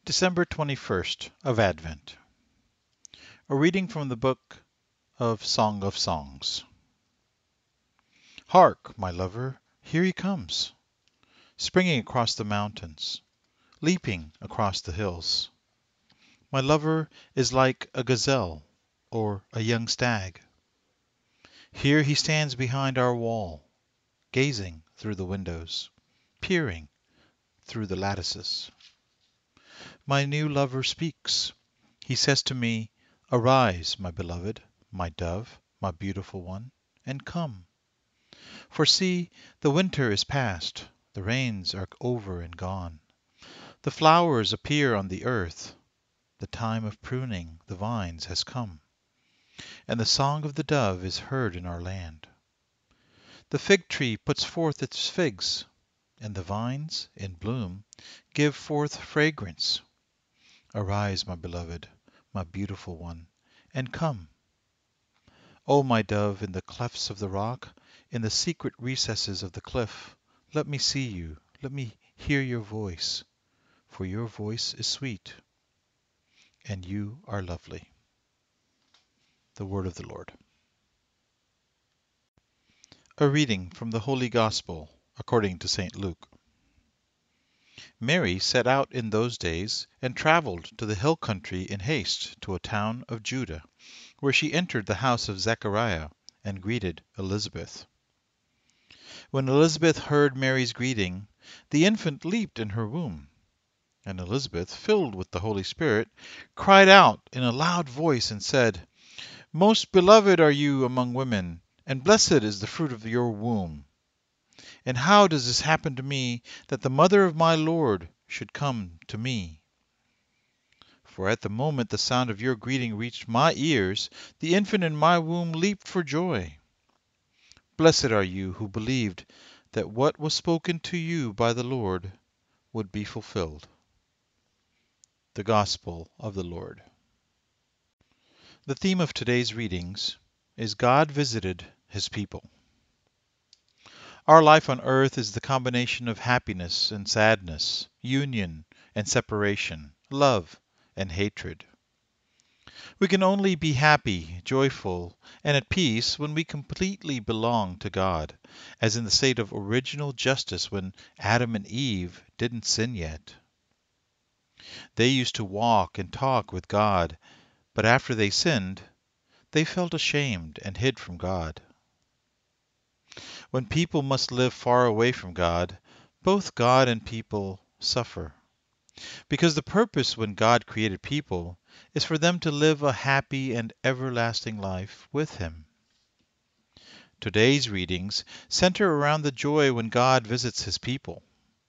December 21st of Advent. A reading from the book of Song of Songs. Hark, my lover, here he comes, springing across the mountains, leaping across the hills. My lover is like a gazelle or a young stag. Here he stands behind our wall, gazing through the windows, peering through the lattices. My new lover speaks. He says to me, "Arise, my beloved, my dove, my beautiful one, and come. For see, the winter is past, the rains are over and gone. The flowers appear on the earth, the time of pruning the vines has come, and the song of the dove is heard in our land. The fig tree puts forth its figs, and the vines, in bloom, give forth fragrance. Arise, my beloved, my beautiful one, and come. O my dove, in the clefts of the rock, in the secret recesses of the cliff, let me see you, let me hear your voice, for your voice is sweet, and you are lovely." The word of the Lord. A reading from the Holy Gospel according to St. Luke. Mary set out in those days and traveled to the hill country in haste to a town of Judah, where she entered the house of Zechariah and greeted Elizabeth. When Elizabeth heard Mary's greeting, the infant leaped in her womb, and Elizabeth, filled with the Holy Spirit, cried out in a loud voice and said, "Most beloved are you among women, and blessed is the fruit of your womb. And how does this happen to me, that the mother of my Lord should come to me? For at the moment the sound of your greeting reached my ears, the infant in my womb leaped for joy. Blessed are you who believed that what was spoken to you by the Lord would be fulfilled." The Gospel of the Lord. The theme of today's readings is God visited his people. Our life on earth is the combination of happiness and sadness, union and separation, love and hatred. We can only be happy, joyful, and at peace when we completely belong to God, as in the state of original justice when Adam and Eve didn't sin yet. They used to walk and talk with God, but after they sinned, they felt ashamed and hid from God. When people must live far away from God, both God and people suffer. Because the purpose when God created people is for them to live a happy and everlasting life with Him. Today's readings center around the joy when God visits His people.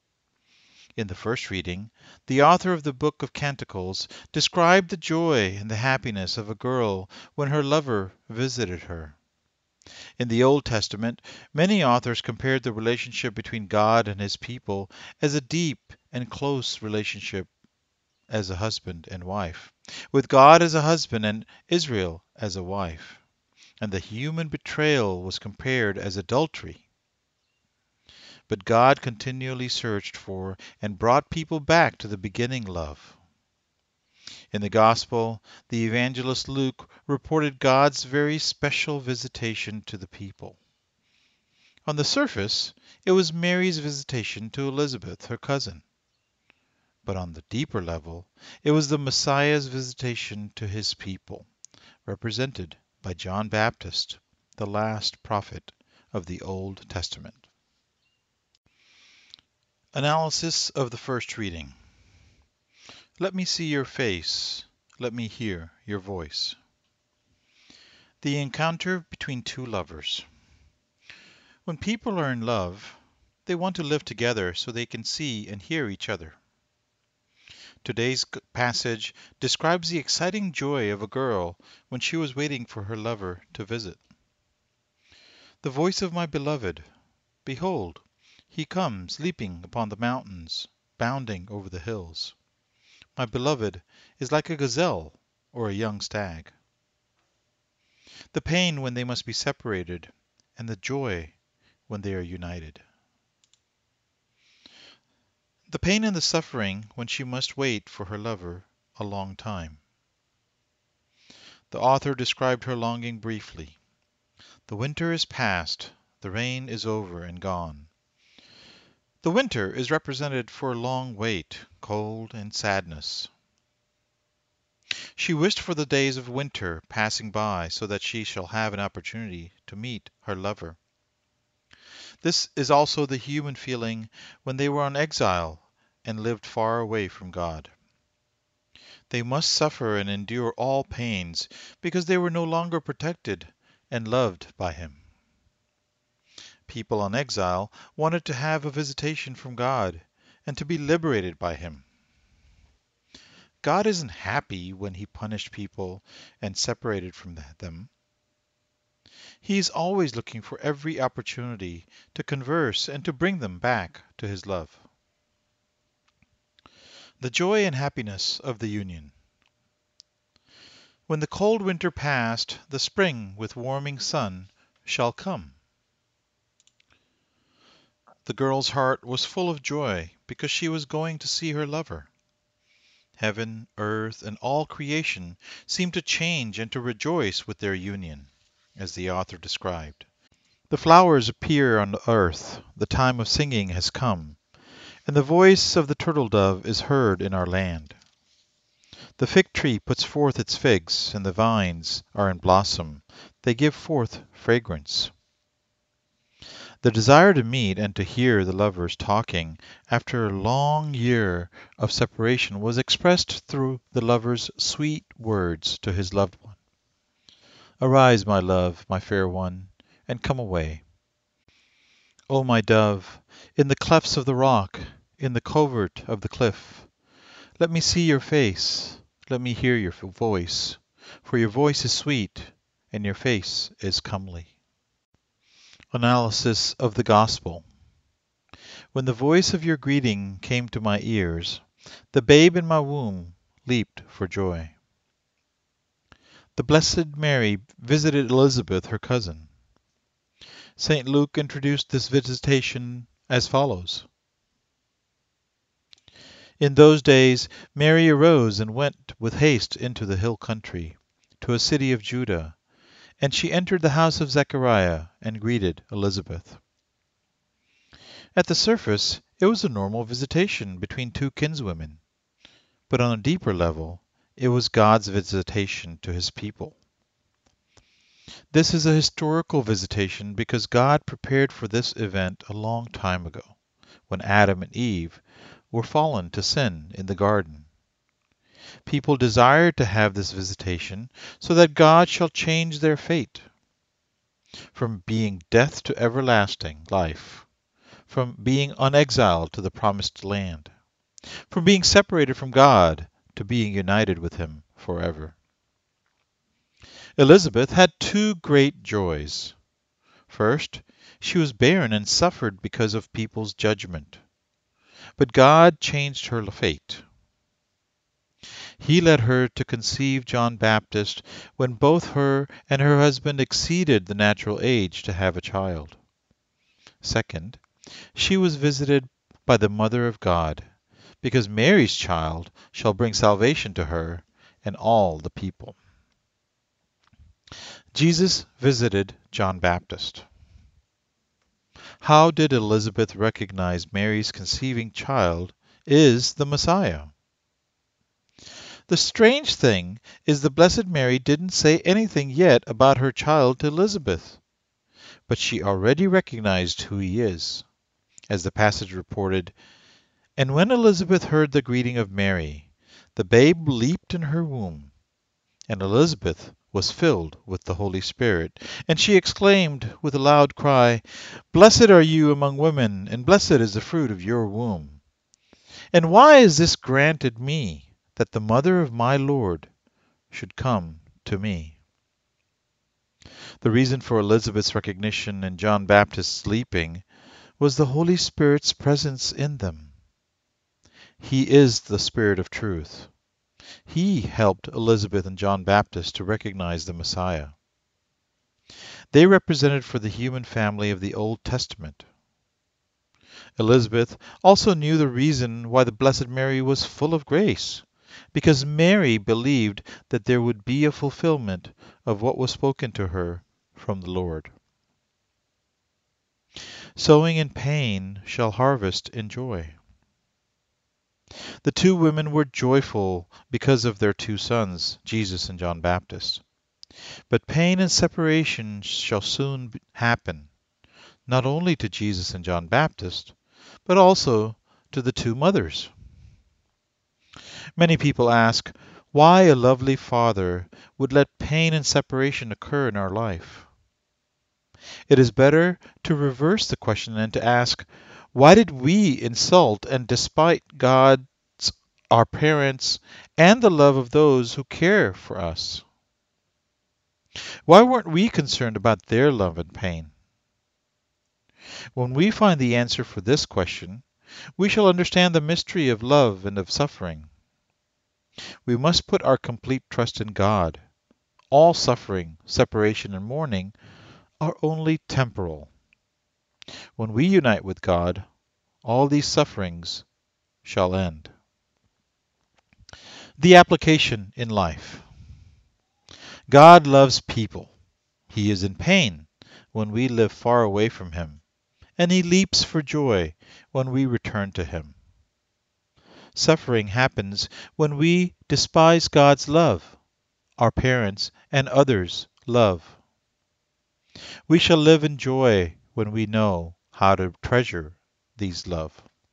In the first reading, the author of the book of Canticles described the joy and the happiness of a girl when her lover visited her. In the Old Testament, many authors compared the relationship between God and his people as a deep and close relationship as a husband and wife, with God as a husband and Israel as a wife. And the human betrayal was compared as adultery. But God continually searched for and brought people back to the beginning love. In the Gospel, the evangelist Luke reported God's very special visitation to the people. On the surface, it was Mary's visitation to Elizabeth, her cousin. But on the deeper level, it was the Messiah's visitation to his people, represented by John Baptist, the last prophet of the Old Testament. Analysis of the first reading. Let me see your face, let me hear your voice. The encounter between two lovers. When people are in love, they want to live together so they can see and hear each other. Today's passage describes the exciting joy of a girl when she was waiting for her lover to visit. The voice of my beloved, behold, he comes leaping upon the mountains, bounding over the hills. My beloved is like a gazelle or a young stag. The pain when they must be separated, and the joy when they are united. The pain and the suffering when she must wait for her lover a long time. The author described her longing briefly. The winter is past, the rain is over and gone. The winter is represented for a long wait, cold and sadness. She wished for the days of winter passing by so that she shall have an opportunity to meet her lover. This is also the human feeling when they were on exile and lived far away from God. They must suffer and endure all pains because they were no longer protected and loved by Him. People on exile wanted to have a visitation from God and to be liberated by Him. God isn't happy when He punished people and separated from them. He is always looking for every opportunity to converse and to bring them back to His love. The joy and happiness of the union. When the cold winter past, the spring with warming sun shall come. The girl's heart was full of joy because she was going to see her lover. Heaven, earth, and all creation seemed to change and to rejoice with their union, as the author described. The flowers appear on the earth, the time of singing has come, and the voice of the turtle dove is heard in our land. The fig tree puts forth its figs, and the vines are in blossom, they give forth fragrance. The desire to meet and to hear the lovers talking after a long year of separation was expressed through the lover's sweet words to his loved one. Arise, my love, my fair one, and come away. O my dove, in the clefts of the rock, in the covert of the cliff, let me see your face, let me hear your voice, for your voice is sweet, and your face is comely. Analysis of the Gospel. When the voice of your greeting came to my ears, the babe in my womb leaped for joy. The Blessed Mary visited Elizabeth, her cousin. St. Luke introduced this visitation as follows. In those days Mary arose and went with haste into the hill country, to a city of Judah, and she entered the house of Zechariah and greeted Elizabeth. At the surface, it was a normal visitation between two kinswomen, but on a deeper level, it was God's visitation to His people. This is a historical visitation because God prepared for this event a long time ago, when Adam and Eve were fallen to sin in the garden. People desire to have this visitation so that God shall change their fate from being death to everlasting life, from being on exile to the promised land, from being separated from God to being united with Him forever. Elizabeth had two great joys. First, she was barren and suffered because of people's judgment. But God changed her fate. He led her to conceive John Baptist when both her and her husband exceeded the natural age to have a child. Second, she was visited by the Mother of God, because Mary's child shall bring salvation to her and all the people. Jesus visited John Baptist. How did Elizabeth recognize Mary's conceiving child is the Messiah? The strange thing is the Blessed Mary didn't say anything yet about her child to Elizabeth, but she already recognized who he is. As the passage reported, "And when Elizabeth heard the greeting of Mary, the babe leaped in her womb, and Elizabeth was filled with the Holy Spirit, and she exclaimed with a loud cry, 'Blessed are you among women, and blessed is the fruit of your womb. And why is this granted me, that the mother of my Lord should come to me?'" The reason for Elizabeth's recognition and John Baptist's leaping was the Holy Spirit's presence in them. He is the Spirit of truth. He helped Elizabeth and John Baptist to recognize the Messiah. They represented for the human family of the Old Testament. Elizabeth also knew the reason why the Blessed Mary was full of grace, because Mary believed that there would be a fulfillment of what was spoken to her from the Lord. Sowing in pain shall harvest in joy. The two women were joyful because of their two sons, Jesus and John Baptist. But pain and separation shall soon happen, not only to Jesus and John Baptist, but also to the two mothers. Many people ask why a lovely Father would let pain and separation occur in our life. It is better to reverse the question and to ask, why did we insult and despite God's, our parents, and the love of those who care for us? Why weren't we concerned about their love and pain? When we find the answer for this question, we shall understand the mystery of love and of suffering. We must put our complete trust in God. All suffering, separation, and mourning are only temporal. When we unite with God, all these sufferings shall end. The application in life. God loves people. He is in pain when we live far away from Him, and He leaps for joy when we return to Him. Suffering happens when we despise God's love, our parents and others' love. We shall live in joy when we know how to treasure these love.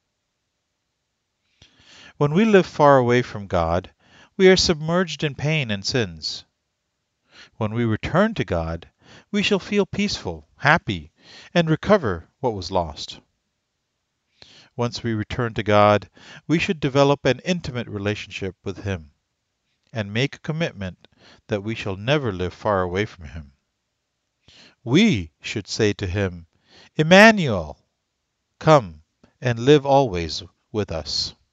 When we live far away from God, we are submerged in pain and sins. When we return to God, we shall feel peaceful, happy, and recover what was lost. Once we return to God, we should develop an intimate relationship with Him and make a commitment that we shall never live far away from Him. We should say to Him, Emmanuel, come and live always with us.